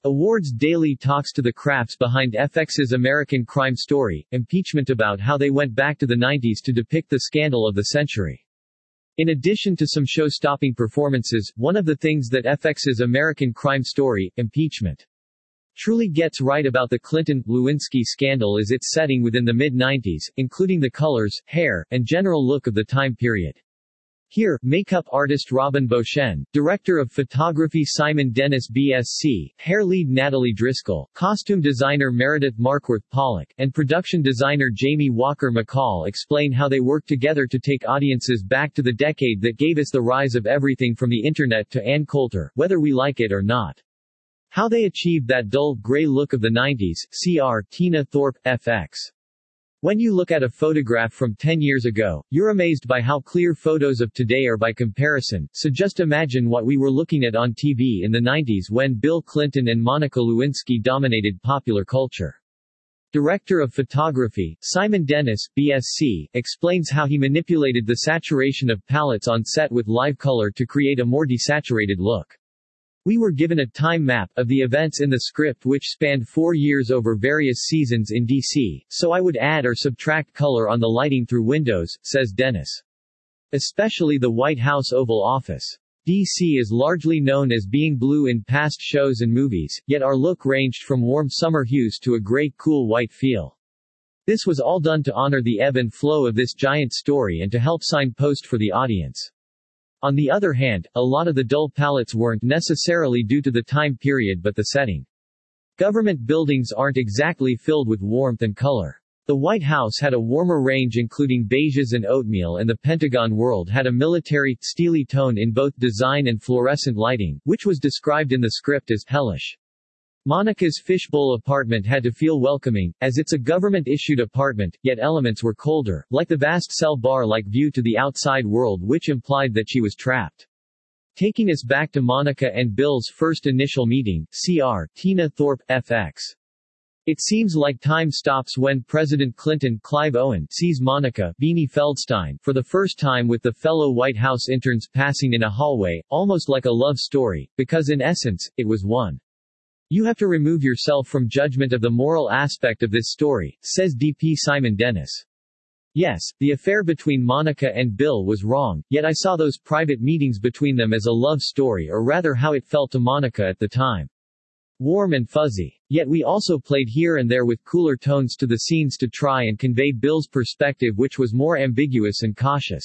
Awards Daily talks to the crafts behind FX's American Crime Story, Impeachment about how they went back to the 90s to depict the scandal of the century. In addition to some show-stopping performances, one of the things that FX's American Crime Story, Impeachment, truly gets right about the Clinton-Lewinsky scandal is its setting within the mid-90s, including the colors, hair, and general look of the time period. Here, makeup artist Robin Beauchene, director of photography Simon Dennis BSc, hair lead Natalie Driscoll, costume designer Meredith Markworth Pollock, and production designer Jamie Walker McCall explain how they worked together to take audiences back to the decade that gave us the rise of everything from the internet to Ann Coulter, whether we like it or not. How they achieved that dull, gray look of the 90s, Cr. Tina Thorpe, FX. When you look at a photograph from 10 years ago, you're amazed by how clear photos of today are by comparison, so just imagine what we were looking at on TV in the 90s when Bill Clinton and Monica Lewinsky dominated popular culture. Director of photography, Simon Dennis, BSc, explains how he manipulated the saturation of palettes on set with live color to create a more desaturated look. We were given a time map of the events in the script which spanned 4 years over various seasons in DC, so I would add or subtract color on the lighting through windows, says Dennis. Especially the White House Oval Office. DC is largely known as being blue in past shows and movies, yet our look ranged from warm summer hues to a gray cool white feel. This was all done to honor the ebb and flow of this giant story and to help signpost for the audience. On the other hand, a lot of the dull palettes weren't necessarily due to the time period but the setting. Government buildings aren't exactly filled with warmth and color. The White House had a warmer range including beiges and oatmeal, and the Pentagon world had a military, steely tone in both design and fluorescent lighting, which was described in the script as hellish. Monica's fishbowl apartment had to feel welcoming, as it's a government-issued apartment, yet elements were colder, like the vast cell bar-like view to the outside world which implied that she was trapped. Taking us back to Monica and Bill's first initial meeting, Cr. Tina Thorpe, FX. It seems like time stops when President Clinton, Clive Owen, sees Monica, Beanie Feldstein, for the first time with the fellow White House interns passing in a hallway, almost like a love story, because in essence, it was one. You have to remove yourself from judgment of the moral aspect of this story, says DP Simon Dennis. Yes, the affair between Monica and Bill was wrong, yet I saw those private meetings between them as a love story, or rather how it felt to Monica at the time. Warm and fuzzy. Yet we also played here and there with cooler tones to the scenes to try and convey Bill's perspective, which was more ambiguous and cautious.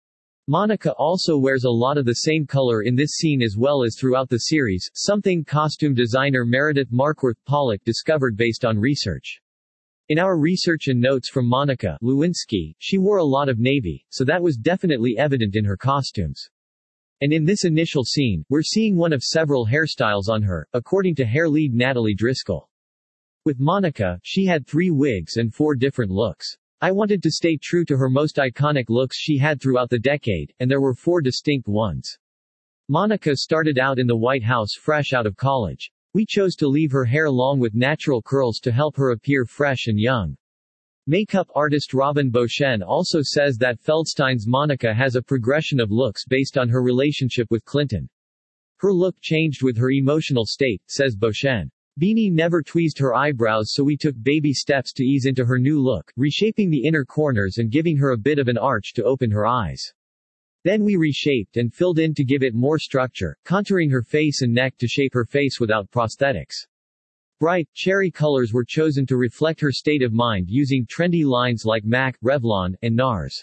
Monica also wears a lot of the same color in this scene as well as throughout the series, something costume designer Meredith Markworth Pollock discovered based on research. In our research and notes from Monica Lewinsky, she wore a lot of navy, so that was definitely evident in her costumes. And in this initial scene, we're seeing one of several hairstyles on her, according to hair lead Natalie Driscoll. With Monica, she had 3 wigs and 4 different looks. I wanted to stay true to her most iconic looks she had throughout the decade, and there were 4 distinct ones. Monica started out in the White House fresh out of college. We chose to leave her hair long with natural curls to help her appear fresh and young. Makeup artist Robin Beauchene also says that Feldstein's Monica has a progression of looks based on her relationship with Clinton. Her look changed with her emotional state, says Beauchene. Beanie never tweezed her eyebrows, so we took baby steps to ease into her new look, reshaping the inner corners and giving her a bit of an arch to open her eyes. Then we reshaped and filled in to give it more structure, contouring her face and neck to shape her face without prosthetics. Bright, cherry colors were chosen to reflect her state of mind using trendy lines like MAC, Revlon, and NARS.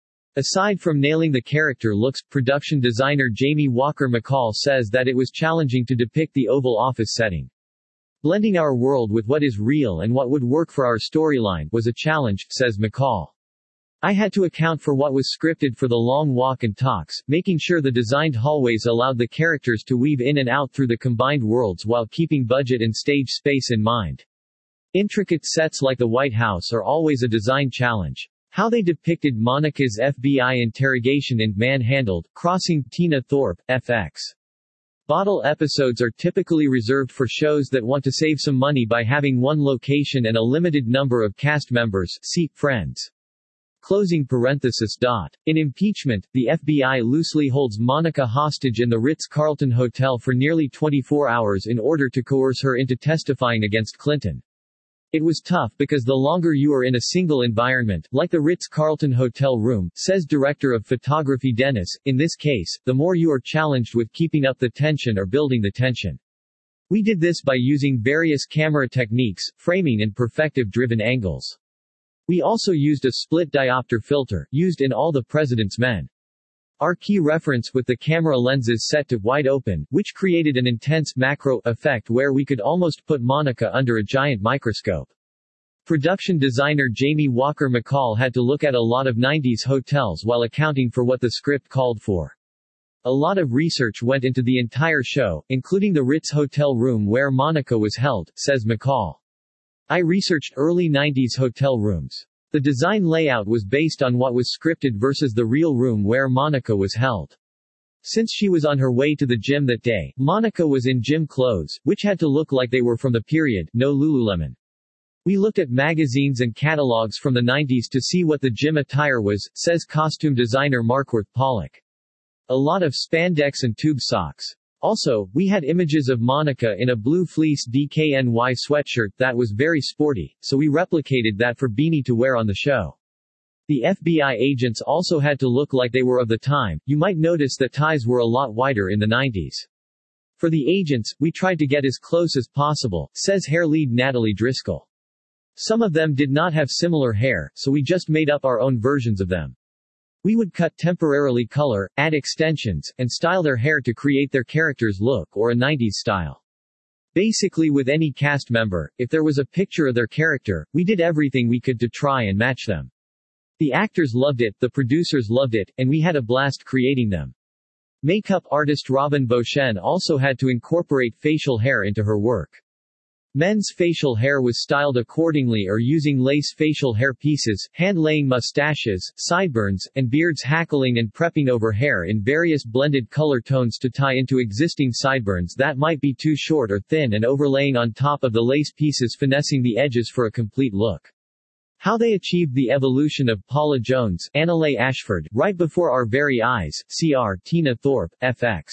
Aside from nailing the character looks, production designer Jamie Walker McCall says that it was challenging to depict the Oval Office setting. Blending our world with what is real and what would work for our storyline was a challenge, says McCall. I had to account for what was scripted for the long walk and talks, making sure the designed hallways allowed the characters to weave in and out through the combined worlds while keeping budget and stage space in mind. Intricate sets like the White House are always a design challenge. How they depicted Monica's FBI interrogation in Manhandled, Crossing Tina Thorpe, FX. Bottle episodes are typically reserved for shows that want to save some money by having one location and a limited number of cast members, see Friends. Closing parenthesis. In Impeachment, the FBI loosely holds Monica hostage in the Ritz-Carlton Hotel for nearly 24 hours in order to coerce her into testifying against Clinton. It was tough because the longer you are in a single environment, like the Ritz-Carlton hotel room, says Director of Photography Dennis, in this case, the more you are challenged with keeping up the tension or building the tension. We did this by using various camera techniques, framing and perspective-driven angles. We also used a split diopter filter, used in All the President's Men. Our key reference with the camera lenses set to wide open, which created an intense macro effect where we could almost put Monica under a giant microscope. Production designer Jamie Walker McCall had to look at a lot of 90s hotels while accounting for what the script called for. A lot of research went into the entire show, including the Ritz hotel room where Monica was held, says McCall. I researched early 90s hotel rooms. The design layout was based on what was scripted versus the real room where Monica was held. Since she was on her way to the gym that day, Monica was in gym clothes, which had to look like they were from the period, no Lululemon. We looked at magazines and catalogs from the 90s to see what the gym attire was, says costume designer Markworth Pollock. A lot of spandex and tube socks. Also, we had images of Monica in a blue fleece DKNY sweatshirt that was very sporty, so we replicated that for Beanie to wear on the show. The FBI agents also had to look like they were of the time. You might notice that ties were a lot wider in the 90s. For the agents, we tried to get as close as possible, says hair lead Natalie Driscoll. Some of them did not have similar hair, so we just made up our own versions of them. We would cut temporarily color, add extensions, and style their hair to create their character's look or a 90s style. Basically with any cast member, if there was a picture of their character, we did everything we could to try and match them. The actors loved it, the producers loved it, and we had a blast creating them. Makeup artist Robin Beauchesne also had to incorporate facial hair into her work. Men's facial hair was styled accordingly or using lace facial hair pieces, hand-laying mustaches, sideburns, and beards, hackling and prepping over hair in various blended color tones to tie into existing sideburns that might be too short or thin, and overlaying on top of the lace pieces, finessing the edges for a complete look. How they achieved the evolution of Paula Jones, Annaleigh Ashford, right before our very eyes, cr Tina Thorpe, FX.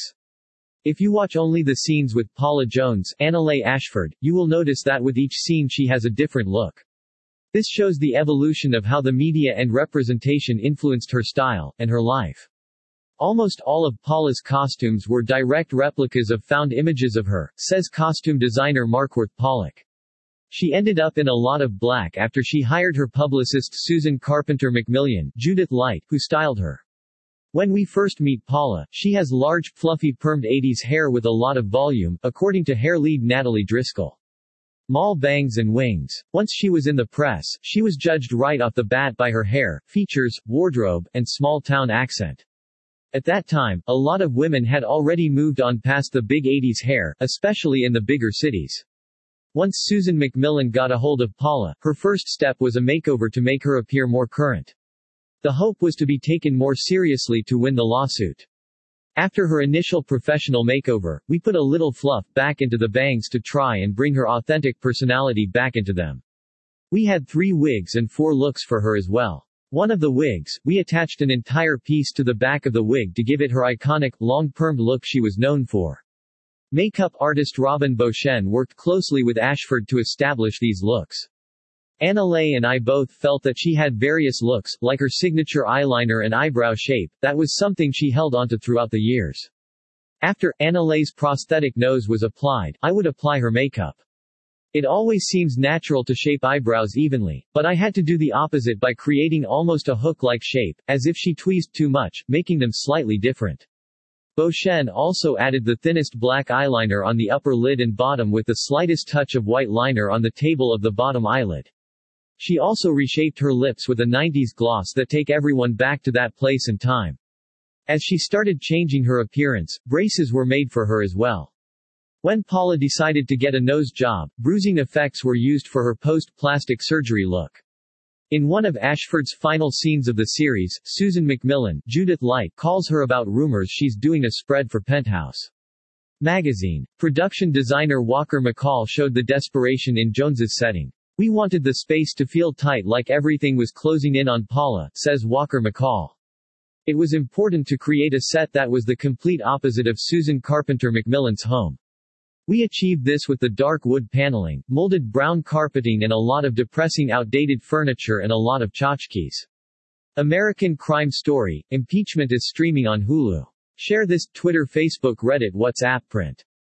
If you watch only the scenes with Paula Jones, Annaleigh Ashford, you will notice that with each scene she has a different look. This shows the evolution of how the media and representation influenced her style, and her life. Almost all of Paula's costumes were direct replicas of found images of her, says costume designer Markworth Pollock. She ended up in a lot of black after she hired her publicist Susan Carpenter McMillian, Judith Light, who styled her. When we first meet Paula, she has large, fluffy permed 80s hair with a lot of volume, according to hair lead Natalie Driscoll. Mall bangs and wings. Once she was in the press, she was judged right off the bat by her hair, features, wardrobe, and small-town accent. At that time, a lot of women had already moved on past the big 80s hair, especially in the bigger cities. Once Susan McMillan got a hold of Paula, her first step was a makeover to make her appear more current. The hope was to be taken more seriously to win the lawsuit. After her initial professional makeover, we put a little fluff back into the bangs to try and bring her authentic personality back into them. We had 3 wigs and 4 looks for her as well. One of the wigs, we attached an entire piece to the back of the wig to give it her iconic, long-permed look she was known for. Makeup artist Robin Beauchesne worked closely with Ashford to establish these looks. Annaleigh and I both felt that she had various looks, like her signature eyeliner and eyebrow shape, that was something she held onto throughout the years. After Annaleigh's prosthetic nose was applied, I would apply her makeup. It always seems natural to shape eyebrows evenly, but I had to do the opposite by creating almost a hook-like shape, as if she tweezed too much, making them slightly different. Beauchesne also added the thinnest black eyeliner on the upper lid and bottom with the slightest touch of white liner on the table of the bottom eyelid. She also reshaped her lips with a 90s gloss that take everyone back to that place and time. As she started changing her appearance, braces were made for her as well. When Paula decided to get a nose job, bruising effects were used for her post-plastic surgery look. In one of Ashford's final scenes of the series, Susan McMillan, Judith Light, calls her about rumors she's doing a spread for Penthouse magazine. Production designer Walker McCall showed the desperation in Jones's setting. We wanted the space to feel tight like everything was closing in on Paula, says Walker McCall. It was important to create a set that was the complete opposite of Susan Carpenter McMillan's home. We achieved this with the dark wood paneling, molded brown carpeting and a lot of depressing outdated furniture and a lot of tchotchkes. American Crime Story, Impeachment is streaming on Hulu. Share this, Twitter, Facebook, Reddit, WhatsApp, print.